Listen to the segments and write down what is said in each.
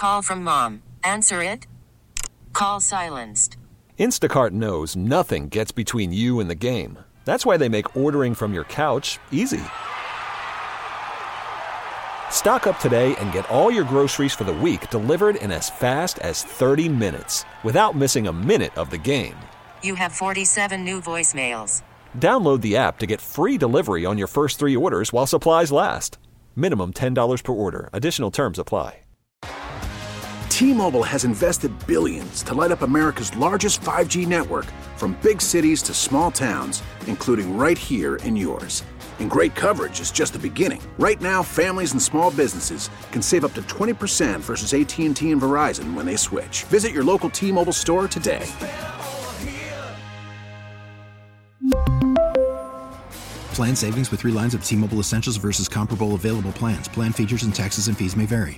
Call from mom. Answer it. Call silenced. Instacart knows nothing gets between you and the game. That's why they make ordering from your couch easy. Stock up today and get all your groceries for the week delivered in as fast as 30 minutes without missing a minute of the game. You have 47 new voicemails. Download the app to get free delivery on your first 3 orders while supplies last. Minimum $10 per order. Additional terms apply. T-Mobile has invested billions to light up America's largest 5G network, from big cities to small towns, including right here in yours. And great coverage is just the beginning. Right now, families and small businesses can save up to 20% versus AT&T and Verizon when they switch. Visit your local T-Mobile store today. Plan savings with 3 lines of T-Mobile Essentials versus comparable available plans. Plan features and taxes and fees may vary.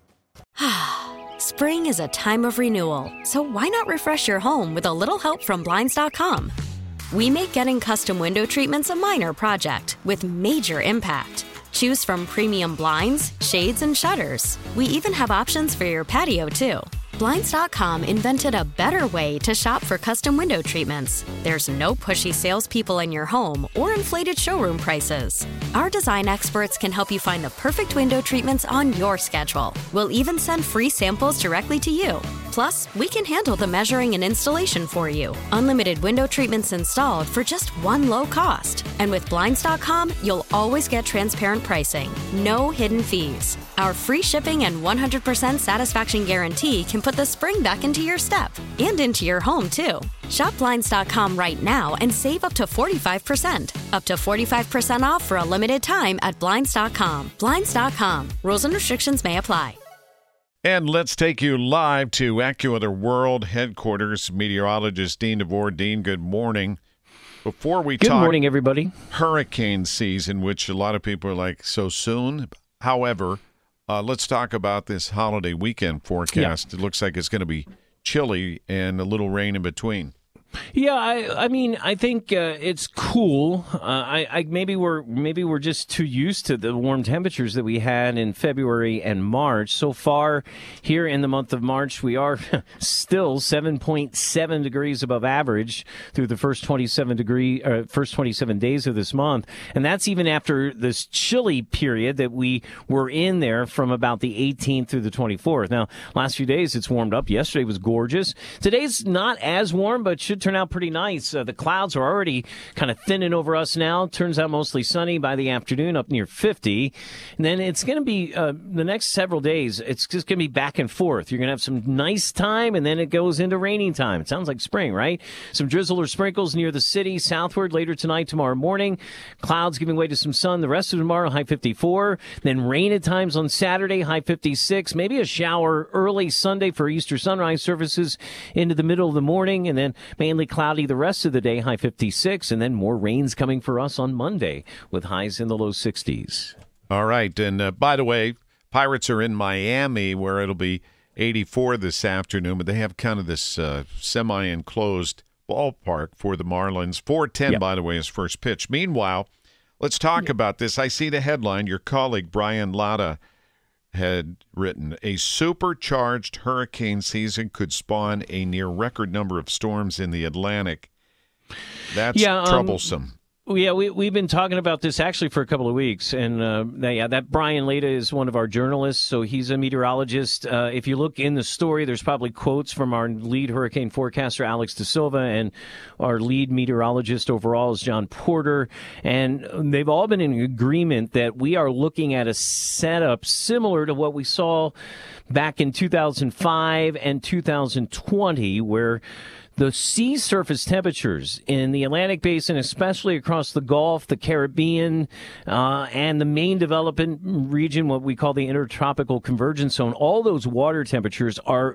Spring is a time of renewal, so why not refresh your home with a little help from Blinds.com? We make getting custom window treatments a minor project with major impact. Choose from premium blinds, shades, and shutters. We even have options for your patio, too. Blinds.com invented a better way to shop for custom window treatments. There's no pushy salespeople in your home or inflated showroom prices. Our design experts can help you find the perfect window treatments on your schedule. We'll even send free samples directly to you. Plus, we can handle the measuring and installation for you. Unlimited window treatments installed for just one low cost. And with Blinds.com, you'll always get transparent pricing. No hidden fees. Our free shipping and 100% satisfaction guarantee can put the spring back into your step and into your home, too. Shop Blinds.com right now and save up to 45%. Up to 45% off for a limited time at Blinds.com. Blinds.com. Rules and restrictions may apply. And let's take you live to AccuWeather World headquarters. Meteorologist Dean DeVore. Dean, good morning. Before we Good morning, everybody. Hurricane season, which a lot of people are like, so soon. However, let's talk about this holiday weekend forecast. It looks like it's going to be chilly and a little rain in between. Yeah, I mean, I think it's cool. Maybe we're just too used to the warm temperatures that we had in February and March. So far, here in the month of March, we are still 7.7 degrees above average through the first 27 days of this month, and that's even after this chilly period that we were in there from about the 18th through the 24th. Now, last few days it's warmed up. Yesterday was gorgeous. Today's not as warm, but should turn out pretty nice. The clouds are already kind of thinning over us now. Turns out mostly sunny by the afternoon, up near 50. And then it's going to be the next several days, it's just going to be back and forth. You're going to have some nice time, and then it goes into raining time. It sounds like spring, right? Some drizzle or sprinkles near the city, southward later tonight, tomorrow morning. Clouds giving way to some sun the rest of tomorrow, high 54. Then rain at times on Saturday, high 56. Maybe a shower early Sunday for Easter sunrise services into the middle of the morning, and then mainly cloudy the rest of the day, high 56, and then more rains coming for us on Monday with highs in the low 60s. All right. And by the way, Pirates are in Miami where it'll be 84 this afternoon, but they have kind of this semi-enclosed ballpark for the Marlins. 4:10, by the way, is first pitch. Meanwhile, let's talk about this. I see the headline. Your colleague, Brian Latta, had written, a supercharged hurricane season could spawn a near record number of storms in the Atlantic. That's troublesome. Yeah, we've been talking about this actually for a couple of weeks, and that Brian Latta is one of our journalists, so he's a meteorologist. If you look in the story, there's probably quotes from our lead hurricane forecaster, Alex De Silva, and our lead meteorologist overall is John Porter, and they've all been in agreement that we are looking at a setup similar to what we saw back in 2005 and 2020, where the sea surface temperatures in the Atlantic Basin, especially across the Gulf, the Caribbean, and the main development region, what we call the intertropical convergence zone, all those water temperatures are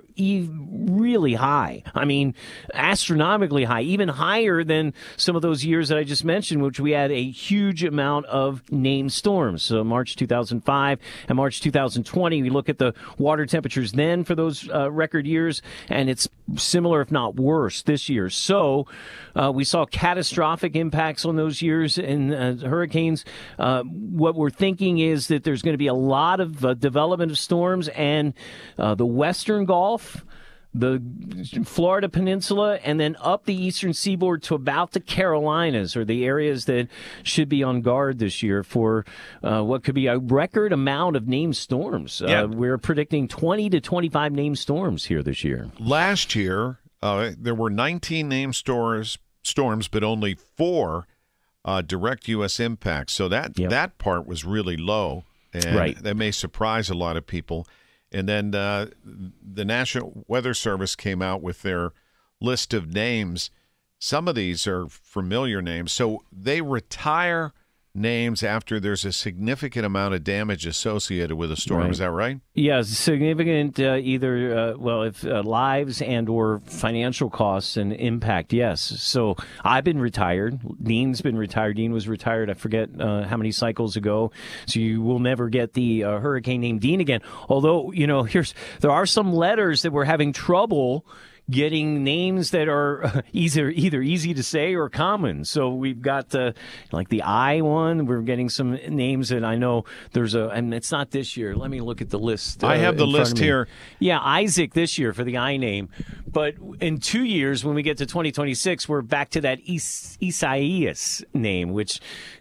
really high. I mean, astronomically high, even higher than some of those years that I just mentioned, which we had a huge amount of named storms. So March 2005 and March 2020, we look at the water temperatures then for those record years, and it's similar, if not worse, worse this year. So we saw catastrophic impacts on those years in hurricanes. What we're thinking is that there's going to be a lot of development of storms, and the Western Gulf, the Florida Peninsula, and then up the eastern seaboard to about the Carolinas are the areas that should be on guard this year for what could be a record amount of named storms. We're predicting 20 to 25 named storms here this year. Last year, there were 19 named storms, but only 4 direct U.S. impacts. So that part was really low, and that may surprise a lot of people. And then the National Weather Service came out with their list of names. Some of these are familiar names. So they retire names after there's a significant amount of damage associated with a storm. Right. Is that right? Yeah, significant either, if lives and or financial costs and impact, yes. So I've been retired. Dean's been retired. Dean was retired, I forget how many cycles ago. So you will never get the hurricane named Dean again. Although, there are some letters that we're having trouble getting names that are either easy to say or common. So we've got the I one. We're getting some names that I know and it's not this year. Let me look at the list. I have the list here. Yeah, Isaac this year for the I name. But in 2 years, when we get to 2026, we're back to that Isaias name, which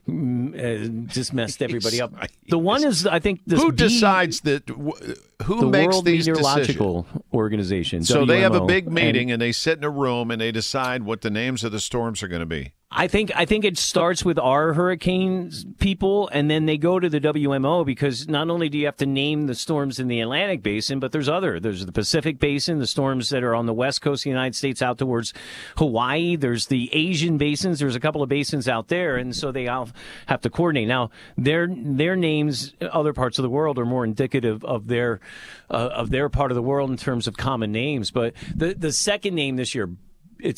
just messed everybody up. The one is, I think, who decides that? Who makes World these Meteorological decisions? Organization. So WMO, they have a big meeting and they sit in a room and they decide what the names of the storms are going to be. I think it starts with our hurricanes people, and then they go to the WMO, because not only do you have to name the storms in the Atlantic Basin, but there's the Pacific Basin, the storms that are on the west coast of the United States out towards Hawaii. There's the Asian basins. There's a couple of basins out there, and so they all have to coordinate. Now, their names, other parts of the world, are more indicative of their part of the world in terms of common names. But the second name this year, it's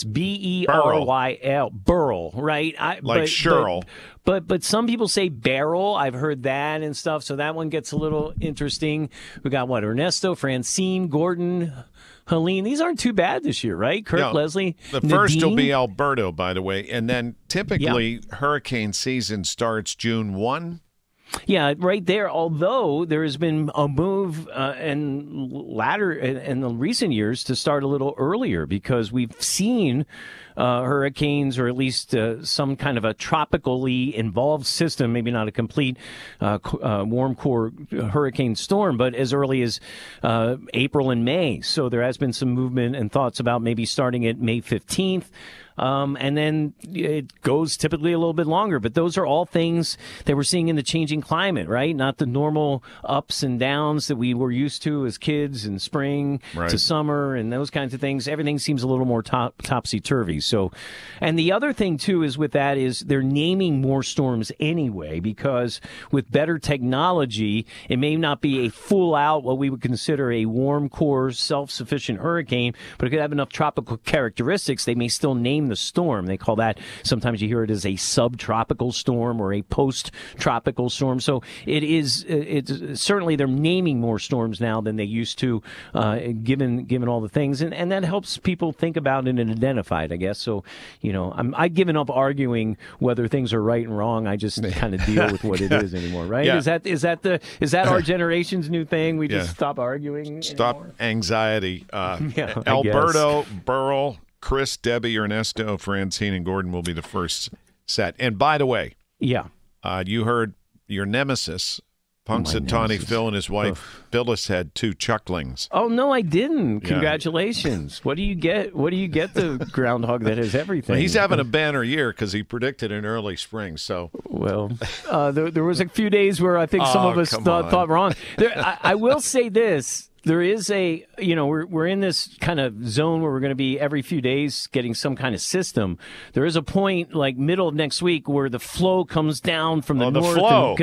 Beryl, Burl, right? Cheryl. But some people say Beryl. I've heard that and stuff. So that one gets a little interesting. We got Ernesto, Francine, Gordon, Helene. These aren't too bad this year, right? Kirk, Leslie, the first will be Alberto, by the way, and then typically hurricane season starts June 1. Yeah, right there. Although there has been a move in the recent years to start a little earlier, because we've seen hurricanes, or at least some kind of a tropically involved system, maybe not a complete warm core hurricane storm, but as early as April and May. So there has been some movement and thoughts about maybe starting at May 15th. And then it goes typically a little bit longer. But those are all things that we're seeing in the changing climate, right? Not the normal ups and downs that we were used to as kids in spring to summer and those kinds of things. Everything seems a little more topsy-turvy. So, and the other thing, too, is with that is they're naming more storms anyway, because with better technology, it may not be a full-out, what we would consider a warm core, self-sufficient hurricane, but it could have enough tropical characteristics. They may still name the storm. They call that, sometimes you hear it as a subtropical storm or a post-tropical storm. So it's certainly they're naming more storms now than they used to, given all the things. And that helps people think about it and identify it, I guess. So, I've given up arguing whether things are right and wrong. I just kind of deal with what it is anymore, right? Yeah. Is that our generation's new thing? We just stop arguing. Stop anymore? Anxiety. Alberto, Burl, Chris, Debbie, Ernesto, Francine, and Gordon will be the first set. And by the way, you heard your nemesis, Punxsutawney Phil, and his wife Phyllis had 2 chucklings. Oh no, I didn't. Congratulations! What do you get? What do you get? The groundhog that has everything. Well, he's having a banner year because he predicted an early spring. So there was a few days where I think some of us thought wrong. I will say this. There is we're in this kind of zone where we're going to be every few days getting some kind of system. There is a point like middle of next week where the flow comes down from the north.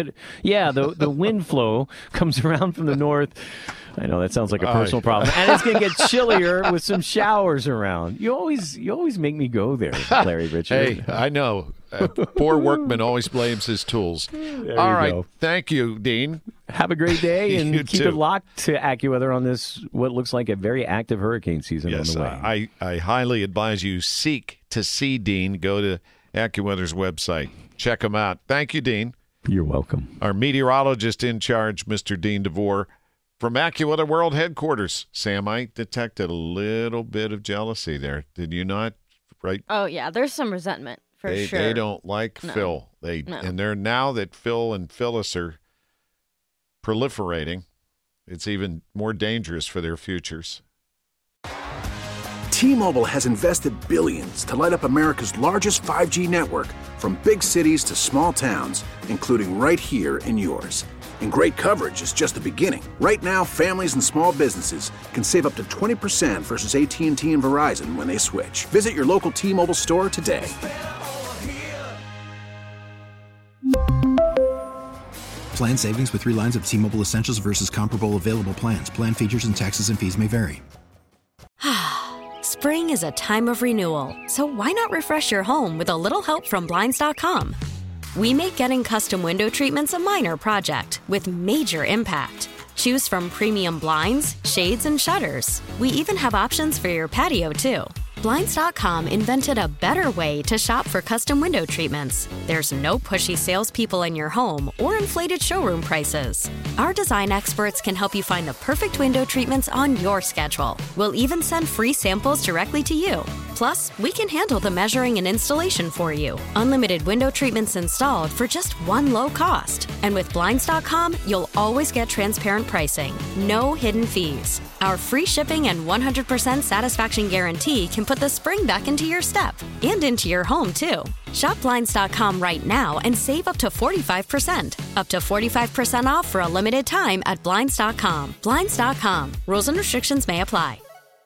The wind flow comes around from the north. I know that sounds like a personal problem, and it's going to get chillier with some showers around. You always make me go there, Larry Richard. Hey, I know. Poor workman always blames his tools. All right. Go. Thank you, Dean. Have a great day, and You keep too. it locked to AccuWeather on this, what looks like a very active hurricane season on the way. I highly advise you seek to see Dean. Go to AccuWeather's website. Check him out. Thank you, Dean. You're welcome. Our meteorologist in charge, Mr. Dean DeVore, from AccuWeather World Headquarters. Sam, I detected a little bit of jealousy there. Did you not? Right? Oh, yeah. There's some resentment, for sure. They don't like No. Phil. And they're now that Phil and Phyllis are proliferating, it's even more dangerous for their futures. T-Mobile has invested billions to light up America's largest 5G network, from big cities to small towns, including right here in yours. And great coverage is just the beginning. Right now, families and small businesses can save up to 20% versus AT&T and Verizon when they switch. Visit your local T-Mobile store today. Plan savings with 3 lines of T-Mobile Essentials versus comparable available plans. Plan features and taxes and fees may vary. Spring is a time of renewal, so why not refresh your home with a little help from Blinds.com? We make getting custom window treatments a minor project with major impact. Choose from premium blinds, shades, and shutters. We even have options for your patio, too. Blinds.com invented a better way to shop for custom window treatments. There's no pushy salespeople in your home or inflated showroom prices. Our design experts can help you find the perfect window treatments on your schedule. We'll even send free samples directly to you. Plus, we can handle the measuring and installation for you. Unlimited window treatments installed for just one low cost. And with Blinds.com, you'll always get transparent pricing. No hidden fees. Our free shipping and 100% satisfaction guarantee can put the spring back into your step and into your home, too. Shop Blinds.com right now and save up to 45%. Up to 45% off for a limited time at Blinds.com. Blinds.com. Rules and restrictions may apply.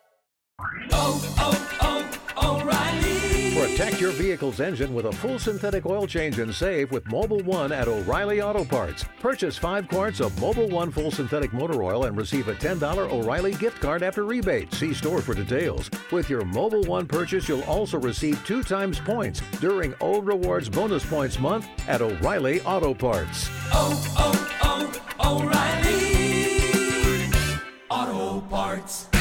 Protect your vehicle's engine with a full synthetic oil change and save with Mobil 1 at O'Reilly Auto Parts. Purchase 5 quarts of Mobil 1 full synthetic motor oil and receive a $10 O'Reilly gift card after rebate. See store for details. With your Mobil 1 purchase, you'll also receive 2 times points during O Rewards Bonus Points Month at O'Reilly Auto Parts. O'Reilly Auto Parts.